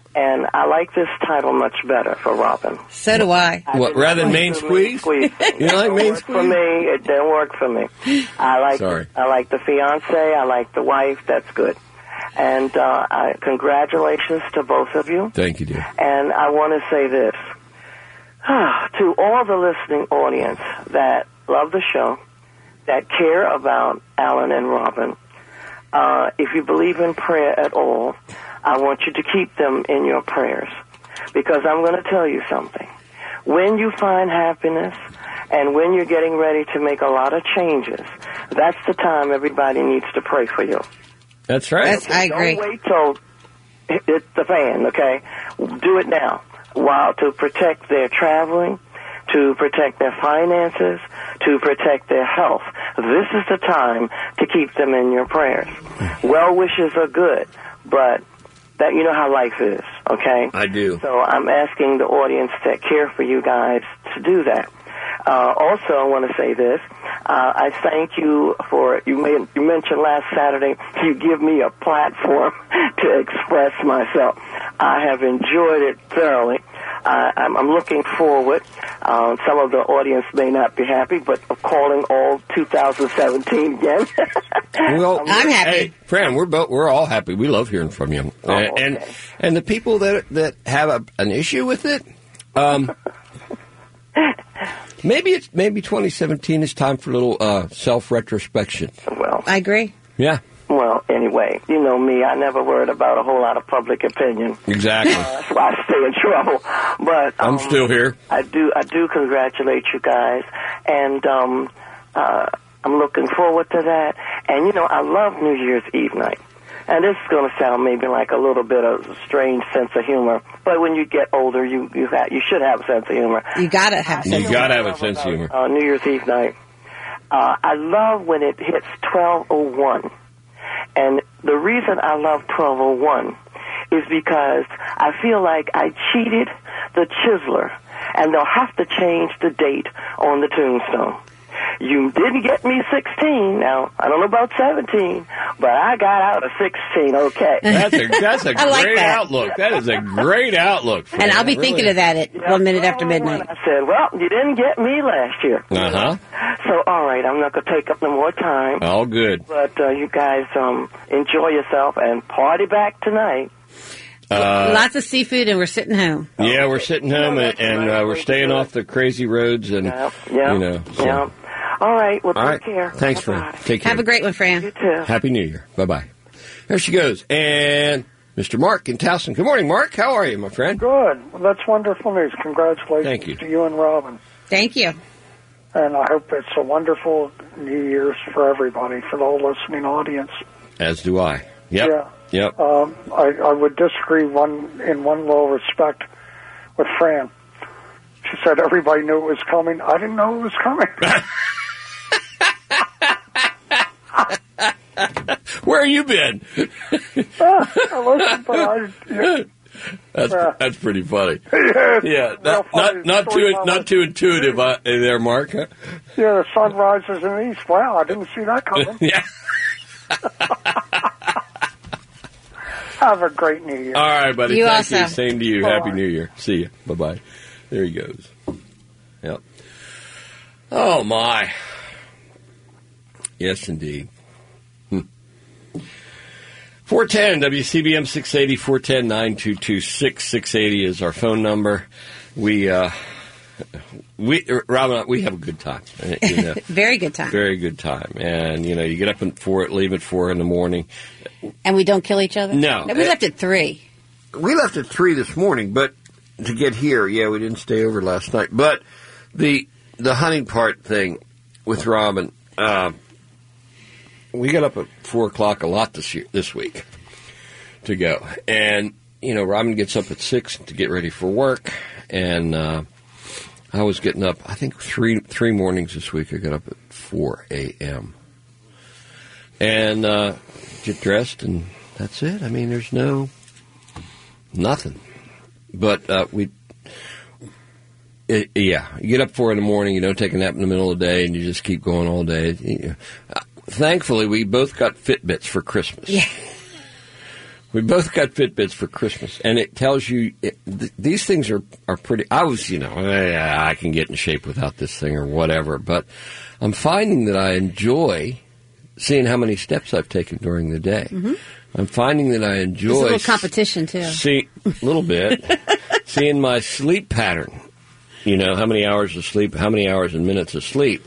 And I like this title much better for Robin. So do I. What, rather than Main Squeeze? Squeeze. You don't like Main Squeeze? For me, it didn't work for me. I like Sorry. I like the fiance. I like the wife. That's good. And uh, I, congratulations to both of you. Thank you, dear. And I want to say this to all the listening audience that love the show, that care about Alan and Robin. Uh, if you believe in prayer at all, I want you to keep them in your prayers, because I'm going to tell you something. When you find happiness and when you're getting ready to make a lot of changes, that's the time everybody needs to pray for you. That's right. That's, I agree. Don't wait till it- it's the fan, okay? Do it now. While to protect their traveling, to protect their finances, to protect their health. This is the time to keep them in your prayers. Well wishes are good, but that you know how life is, okay? I do. So I'm asking the audience that care for you guys to do that. Uh, also, I want to say this. Uh, I thank you for, you, made, you mentioned last Saturday, you give me a platform to express myself. I have enjoyed it thoroughly. Uh, I'm, I'm looking forward. Uh, some of the audience may not be happy, but of calling all two thousand seventeen again. Well, I'm happy. Hey, Fran, we're both, we're all happy. We love hearing from you. Oh, and, okay. and and the people that that have a, an issue with it, um, maybe it's maybe twenty seventeen is time for a little uh, self retrospection. Well, I agree. Yeah, well, anyway, you know me. I never worried about a whole lot of public opinion. exactly. Uh, that's why I stay in trouble. But um, I'm still here. I do. I do congratulate you guys, and um, uh, I'm looking forward to that. And you know, I love New Year's Eve night. And this is going to sound maybe like a little bit of a strange sense of humor, but when you get older, you you, have, you should have a sense of humor. You gotta have You sense. gotta have a sense of humor. Uh, New Year's Eve night. Uh, I love when it hits twelve oh one. And the reason I love twelve oh one is because I feel like I cheated the chiseler, and they'll have to change the date on the tombstone. You didn't get me sixteen. Now, I don't know about seventeen, but I got out of sixteen, okay. That's a that's a I like great that. outlook. That is a great outlook. Fran. And I'll be Really. thinking of that at Yeah, one minute after well, midnight. I said, well, you didn't get me last year. Uh huh. So, all right, I'm not going to take up no more time. All good. But uh, you guys um, enjoy yourself and party back tonight. Uh, Lots of seafood, and we're sitting home. yeah, we're sitting home and, and uh, we're staying off the crazy roads, and Yeah, yeah, you know. so- yeah. All right, well, All take right. care. Thanks, Bye-bye. Fran. Take care. Have a great one, Fran. You too. Happy New Year. Bye bye. There she goes. And Mister Mark in Towson. Good morning, Mark. How are you, my friend? Good. Well, that's wonderful news. Congratulations Thank you. to you and Robin. Thank you. And I hope it's a wonderful New Year's for everybody, for the whole listening audience. As do I. Yep. Yeah. Yep. Um, I, I would disagree one in one little respect with Fran. She said everybody knew it was coming. I didn't know it was coming. Where have you been? Ah, I listened, but I, yeah, That's Yeah. that's pretty funny. yeah, Yeah, real not funny not not story too about not it. too intuitive uh, there, Mark. Huh? Yeah, the sun rises in the east. Wow, I didn't see that coming. Yeah. Have a great New Year. All right, buddy. You Thank also. you. Same to you. Bye. Happy New Year. See you. Bye bye. There he goes. Yep. Oh my. Yes, indeed. Hmm. four ten W C B M six eighty, four ten, nine two two six, six eighty is our phone number. We, uh, we, Robin, we have a good time. uh, You know, Very good time. very good time. And, you know, you get up at four, leave at four in the morning. And we don't kill each other? No. we left at three. We left at three this morning, but to get here, yeah, we didn't stay over last night. But the the hunting part thing with Robin, uh, we got up at four o'clock a lot this year, this week to go, and you know, Robin gets up at six to get ready for work, and uh, I was getting up. I think three three mornings this week. I got up at four a.m. and uh, get dressed, and that's it. I mean, there's no nothing. But uh, we, it, yeah, you get up four in the morning, you don't take a nap in the middle of the day, and you just keep going all day. Uh, thankfully, we both got Fitbits for Christmas. Yeah. We both got Fitbits for Christmas, and it tells you it, th- these things are, are pretty. I was, you know, I, I can get in shape without this thing or whatever, but I'm finding that I enjoy seeing how many steps I've taken during the day. Mm-hmm. I'm finding that I enjoy. There's a little competition, too. See, a little bit. Seeing my sleep pattern. You know, how many hours of sleep, how many hours and minutes of sleep.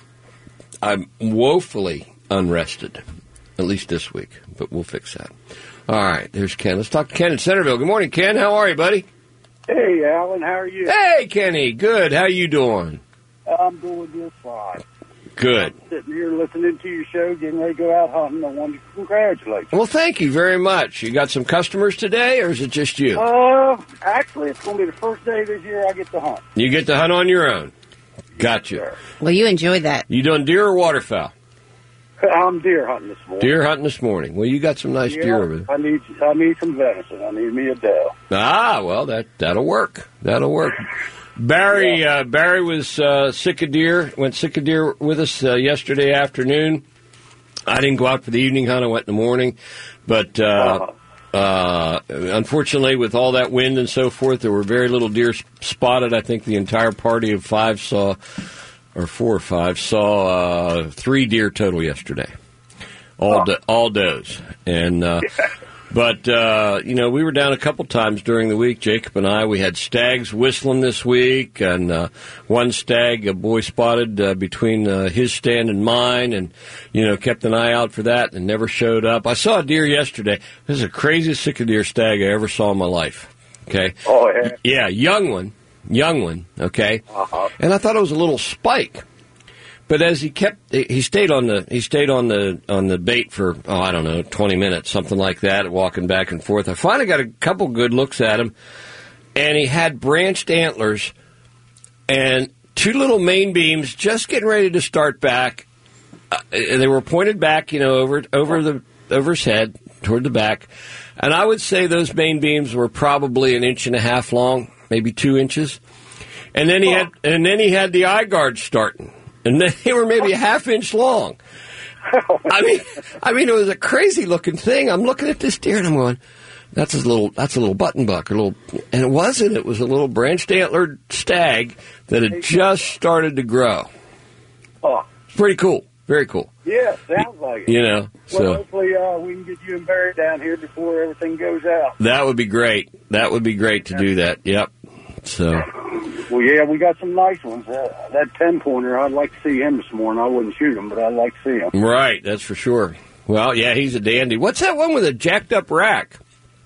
I'm woefully unrested, at least this week, but we'll fix that. All right, there's Ken. Let's talk to Ken in Centerville. Good morning, Ken. How are you, buddy? Hey, Alan. How are you? Hey, Kenny. Good. How you doing? I'm doing just fine. Good. I'm sitting here listening to your show, getting ready to go out hunting. I wanted to congratulate you. Well, thank you very much. You got some customers today, or is it just you? Uh, actually, it's going to be the first day this year I get to hunt. You get to hunt on your own. Gotcha. Well, you enjoyed that. You doing deer or waterfowl? I'm deer hunting this morning. Deer hunting this morning. Well, you got some nice yeah, deer over there. I need, I need some venison. I need me a doe. Ah, well, that, that'll work. That'll work. Barry uh, Barry was uh, sick of deer, went sick of deer with us uh, yesterday afternoon. I didn't go out for the evening hunt. I went in the morning. But uh, uh, unfortunately, with all that wind and so forth, there were very little deer spotted. I think the entire party of five saw, or four or five, saw uh, three deer total yesterday. All, do- all does. And... Uh, But, uh, you know, we were down a couple times during the week, Jacob and I. We had stags whistling this week, and uh, one stag a boy spotted uh, between uh, his stand and mine, and, you know, kept an eye out for that and never showed up. I saw a deer yesterday. This is the craziest sick of deer stag I ever saw in my life, okay? Oh, yeah? Yeah, young one, young one, okay? Uh-huh. And I thought it was a little spike. But as he kept, he stayed on the he stayed on the on the bait for oh I don't know twenty minutes, something like that, walking back and forth. I finally got a couple good looks at him, and he had branched antlers and two little main beams just getting ready to start back. Uh, they were pointed back, you know, over over the over his head toward the back, and I would say those main beams were probably an inch and a half long, maybe two inches, and then he had and then he had the eye guards starting. And they were maybe a half inch long. I mean, I mean, it was a crazy looking thing. I'm looking at this deer and I'm going, "That's a little, that's a little button buck, or a little." And it wasn't. It was a little branched antlered stag that had just started to grow. Oh, pretty cool. Very cool. Yeah, sounds like it. You know, well, so hopefully uh, we can get you and Barry down here before everything goes out. that would be great. That would be great to do that. Yep. So. Well, yeah, we got some nice ones. Uh, that ten-pointer, I'd like to see him this morning. I wouldn't shoot him, but I'd like to see him. Right, that's for sure. Well, yeah, he's a dandy. What's that one with a jacked-up rack?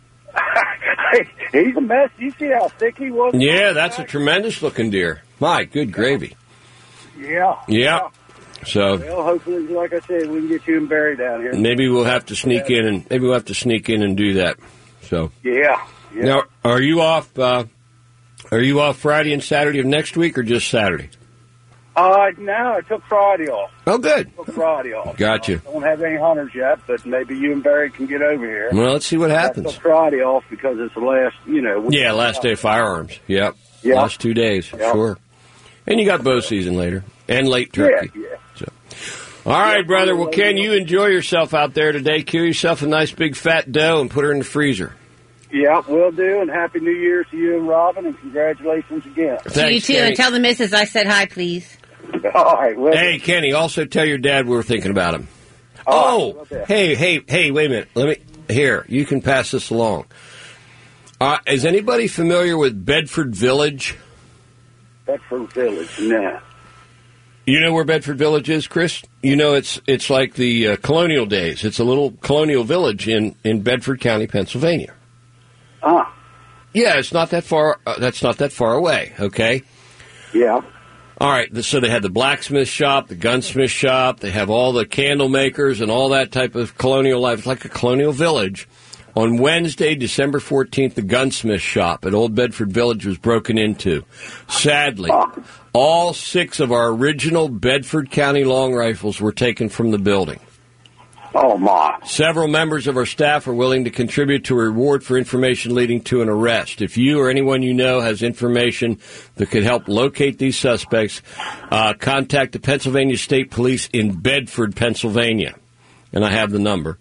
He's a mess. You see how thick he was? Yeah, that's a tremendous-looking deer. My, good gravy. Yeah. Yeah. So Well, hopefully, like I said, we can get you and Barry down here. maybe we'll have to sneak in and maybe we'll have to sneak in and do that. So Yeah. yeah. now, are you off? Uh, are you off Friday and Saturday of next week, or just Saturday? Uh, no, I took Friday off. Oh, good. Took Friday off. Gotcha. I don't have any hunters yet, but maybe you and Barry can get over here. Well, let's see what happens. I took Friday off because it's the last, you know. week. Yeah, last day of firearms. Yep. Yeah. Last two days. Yeah. Sure. And you got bow season later and late turkey. Yeah, yeah. So. All right, brother. Well, Ken, you enjoy yourself out there today. Kill yourself a nice big fat doe and put her in the freezer. Yeah, will do, and Happy New Year to you and Robin, and congratulations again. To you too, and tell the missus I said hi, please. All right. Well, Hey, Kenny, also tell your dad we were thinking about him. All Oh, right, hey, hey, hey, wait a minute. Let me, here, you can pass this along. Uh, is anybody familiar with Bedford Village? Bedford Village, nah. You know where Bedford Village is, Chris? You know it's it's like the uh, colonial days. It's a little colonial village in, in Bedford County, Pennsylvania. Ah. Yeah, it's not that far. Uh, that's not that far away. Okay. Yeah. All right. So they had the blacksmith shop, the gunsmith shop. They have all the candle makers and all that type of colonial life. It's like a colonial village. On Wednesday, December fourteenth, the gunsmith shop at Old Bedford Village was broken into. Sadly, all six of our original Bedford County long rifles were taken from the building. Oh, my. Several members of our staff are willing to contribute to a reward for information leading to an arrest. If you or anyone you know has information that could help locate these suspects, uh, contact the Pennsylvania State Police in Bedford, Pennsylvania. And I have the number.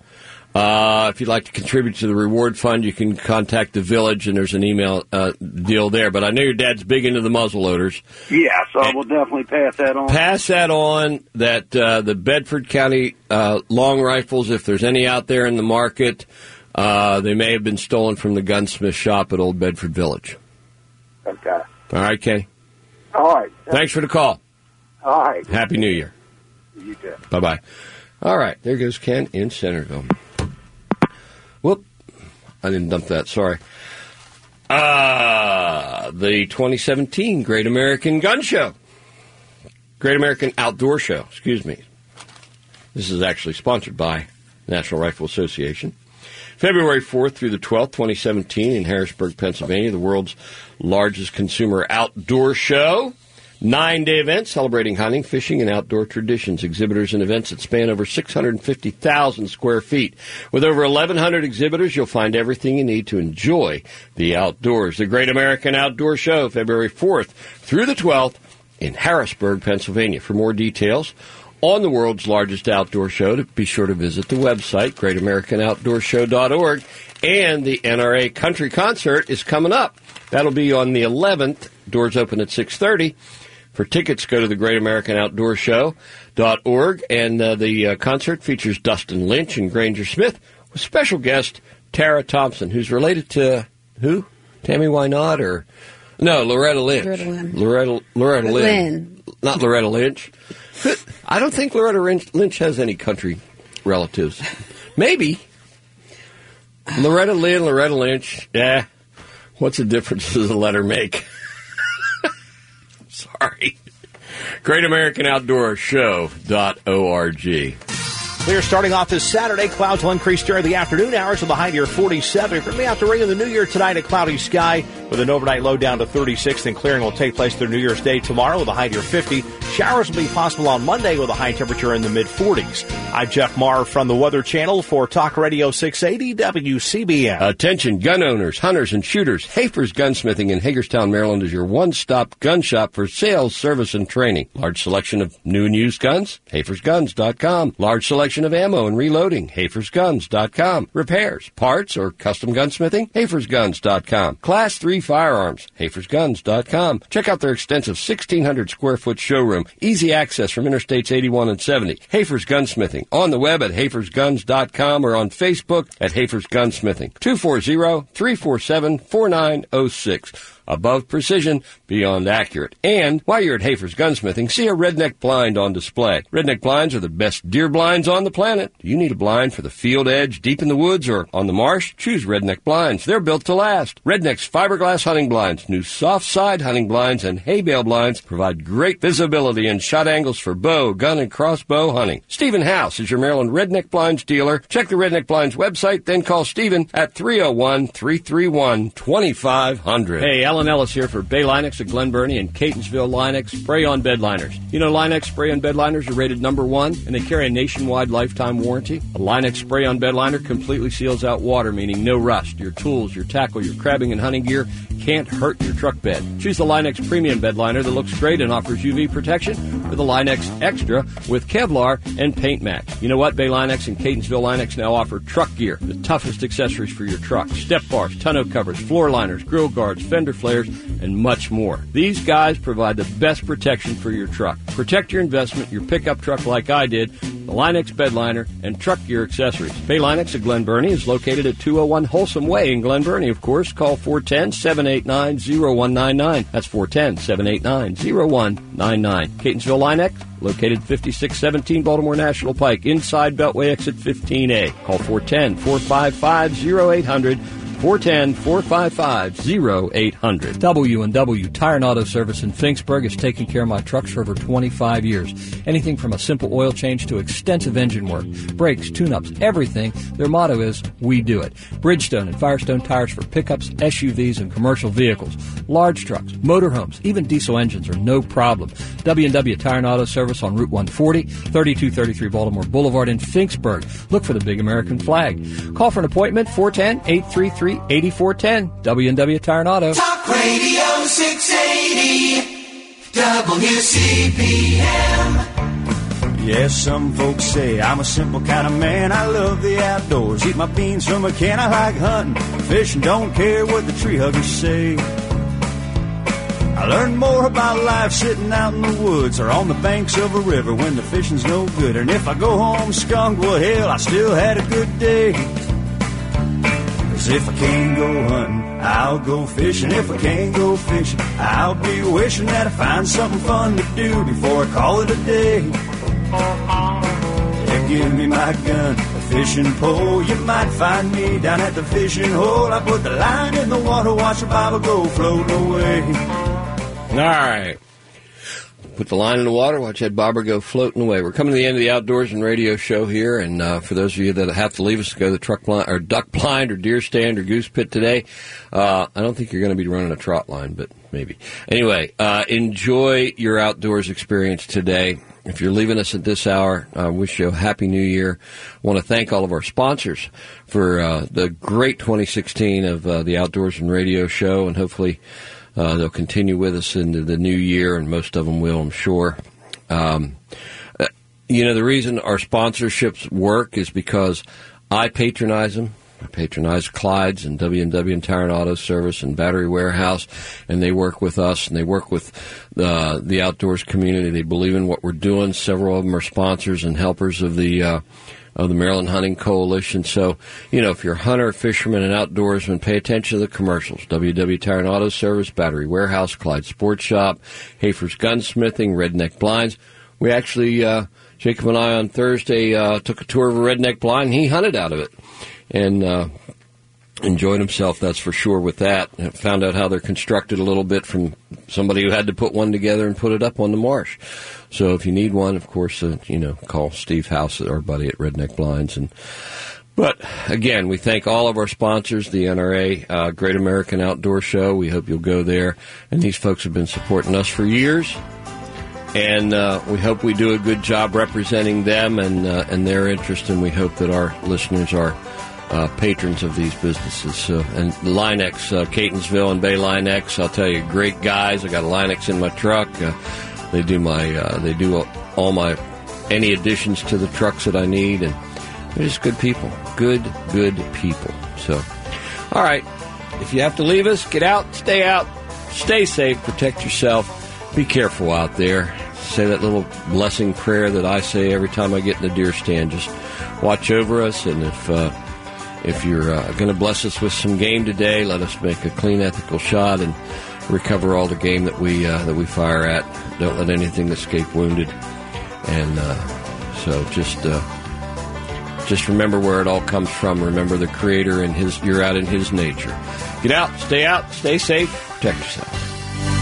Uh, if you'd like to contribute to the reward fund, you can contact the village, and there's an email uh, deal there. But I know your dad's big into the muzzle loaders. Yeah, so I will definitely pass that on. Pass that on, that uh, the Bedford County uh, long rifles, if there's any out there in the market, uh, they may have been stolen from the gunsmith shop at Old Bedford Village. Okay. All right, Kenny? All right. Thanks for the call. All right. Happy New Year. You too. Bye-bye. All right, there goes Ken in Centerville. Whoop. I didn't dump that, sorry. Uh, the twenty seventeen Great American Gun Show. Great American Outdoor Show, excuse me. This is actually sponsored by National Rifle Association. February fourth through the twelfth, twenty seventeen, in Harrisburg, Pennsylvania, the world's largest consumer outdoor show. Nine-day event celebrating hunting, fishing, and outdoor traditions. Exhibitors and events that span over six hundred fifty thousand square feet. With over eleven hundred exhibitors, you'll find everything you need to enjoy the outdoors. The Great American Outdoor Show, February fourth through the twelfth in Harrisburg, Pennsylvania. For more details on the world's largest outdoor show, be sure to visit the website, great american outdoor show dot org. And the N R A Country Concert is coming up. That'll be on the eleventh. Doors open at six thirty. For tickets, go to the great american outdoor show dot org, and uh, the uh, concert features Dustin Lynch and Granger Smith with special guest Tara Thompson, who's related to who? Tammy Wynot or no Loretta Lynch? Loretta Lynn. Loretta Loretta Lynch. Lynn. Not Loretta Lynch. I don't think Loretta Lynch has any country relatives. Maybe Loretta Lynn, Loretta Lynch. Yeah, what's the difference does a letter make? Sorry. great american outdoor show dot org. Clear starting off this Saturday. Clouds will increase during the afternoon hours with a high near forty-seven. It's going to be out to rain in the New Year tonight, a cloudy sky with an overnight low down to thirty-six. Then clearing will take place through New Year's Day tomorrow with a high near fifty. Showers will be possible on Monday with a high temperature in the mid-forties. I'm Jeff Marr from the Weather Channel for Talk Radio six eighty W C B M. Attention gun owners, hunters, and shooters. Hafer's Gunsmithing in Hagerstown, Maryland is your one-stop gun shop for sales, service, and training. Large selection of new and used guns, hafers guns dot com. Large selection of ammo and reloading, hafers guns dot com. Repairs, parts, or custom gunsmithing, hafers guns dot com. Class three firearms, hafers guns dot com. Check out their extensive sixteen hundred square foot showroom. Easy access from Interstates eighty-one and seventy. Hafer's Gunsmithing. On the web at hafers guns dot com or on Facebook at Hafer's Gunsmithing. two four zero, three four seven, four nine zero six. Above precision, beyond accurate. And while you're at Hafer's Gunsmithing, see a Redneck blind on display. Redneck blinds are the best deer blinds on the planet. Do you need a blind for the field edge, deep in the woods, or on the marsh? Choose Redneck blinds. They're built to last. Redneck's fiberglass hunting blinds, new soft side hunting blinds, and hay bale blinds provide great visibility and shot angles for bow, gun, and crossbow hunting. Stephen House is your Maryland Redneck Blinds dealer. Check the Redneck Blinds website, then call Stephen at three oh one, three three one, two five zero zero. Hey, Alan Ellis here for Bay Linux at Glen Burnie and Catonsville Linux spray-on bed liners. You know Linux spray-on bed liners are rated number one, and they carry a nationwide lifetime warranty. A Linux spray-on bed liner completely seals out water, meaning no rust. Your tools, your tackle, your crabbing and hunting gear can't hurt your truck bed. Choose the Linux Premium Bed Liner that looks great and offers U V protection, or the Linux Extra with Kevlar and Paint Max. You know what? Bay Linux and Catonsville Linux now offer truck gear, the toughest accessories for your truck. Step bars, tonneau covers, floor liners, grill guards, fender flares, and much more. These guys provide the best protection for your truck. Protect your investment, your pickup truck like I did, the Linux Bed Liner, and truck gear accessories. Bay Linux at Glen Burnie is located at two oh one Wholesome Way in Glen Burnie, of course. Call four one zero, seven eight nine, zero one nine nine. That's four one zero, seven eight nine, zero one nine nine. Catonsville Linux, located fifty-six seventeen Baltimore National Pike, inside Beltway exit fifteen A. Call four one zero, four five five, zero eight hundred. four one zero, four five five, zero eight hundred. W and W Tire and Auto Service in Finksburg has taken care of my trucks for over twenty-five years. Anything from a simple oil change to extensive engine work, brakes, tune-ups, everything. Their motto is, we do it. Bridgestone and Firestone tires for pickups, S U Vs, and commercial vehicles. Large trucks, motorhomes, even diesel engines are no problem. W and W Tire and Auto Service on Route one forty, thirty-two thirty-three Baltimore Boulevard in Finksburg. Look for the big American flag. Call for an appointment, four one zero, eight three three, eight four one zero. W and W Tire and Auto. Talk Radio six eighty W C P M. Yes, some folks say I'm a simple kind of man. I love the outdoors, eat my beans from a can. I like hunting, fishing, don't care what the tree huggers say. I learned more about life sitting out in the woods or on the banks of a river when the fishing's no good. And if I go home skunked, well, hell, I still had a good day. 'Cause if I can't go hunting, I'll go fishing. If I can't go fishing, I'll be wishing that I find something fun to do before I call it a day. Yeah, give me my gun, a fishing pole. You might find me down at the fishing hole. I put the line in the water, watch the Bible go floating away. All right. Put the line in the water, watch that bobber go floating away. We're coming to the end of the Outdoors and Radio show here, and uh, for those of you that have to leave us to go to the truck blind, or duck blind or deer stand or goose pit today, uh, I don't think you're going to be running a trot line, but maybe. Anyway, uh, enjoy your outdoors experience today. If you're leaving us at this hour, I uh, wish you a Happy New Year. I want to thank all of our sponsors for uh, the great twenty sixteen of uh, the Outdoors and Radio show, and hopefully Uh, they'll continue with us into the new year, and most of them will, I'm sure. Um, uh, you know, the reason our sponsorships work is because I patronize them. I patronize Clyde's and W and W and Tire and Auto Service and Battery Warehouse, and they work with us, and they work with uh, the outdoors community. They believe in what we're doing. Several of them are sponsors and helpers of the uh, of the Maryland Hunting Coalition. So, you know, if you're a hunter, fisherman, and outdoorsman, pay attention to the commercials. W and W Tire and Auto Service, Battery Warehouse, Clyde Sports Shop, Hafer's Gunsmithing, Redneck Blinds. We actually, uh, Jacob and I on Thursday uh, took a tour of a redneck blind, and he hunted out of it. And uh, enjoyed himself, that's for sure, with that. And found out how they're constructed a little bit from somebody who had to put one together and put it up on the marsh. So if you need one, of course, uh, you know, call Steve House, our buddy at Redneck Blinds. And But, again, we thank all of our sponsors, the N R A, uh, Great American Outdoor Show. We hope you'll go there. And these folks have been supporting us for years. And uh, we hope we do a good job representing them and, uh, and their interest, and we hope that our listeners are Uh, patrons of these businesses. So, and Line-X, uh, Catonsville and Bay Line-X, I'll tell you, great guys. I got a Line-X in my truck. Uh, they do my, uh, they do all my, any additions to the trucks that I need, and they're just good people. Good, good people. So, all right. If you have to leave us, get out, stay out, stay safe, protect yourself, be careful out there. Say that little blessing prayer that I say every time I get in the deer stand. Just watch over us, and if, uh, If you're uh, going to bless us with some game today, let us make a clean, ethical shot and recover all the game that we uh, that we fire at. Don't let anything escape wounded. And uh, so just uh, just remember where it all comes from. Remember the Creator and his. You're out in His nature. Get out, stay out, stay safe, protect yourself.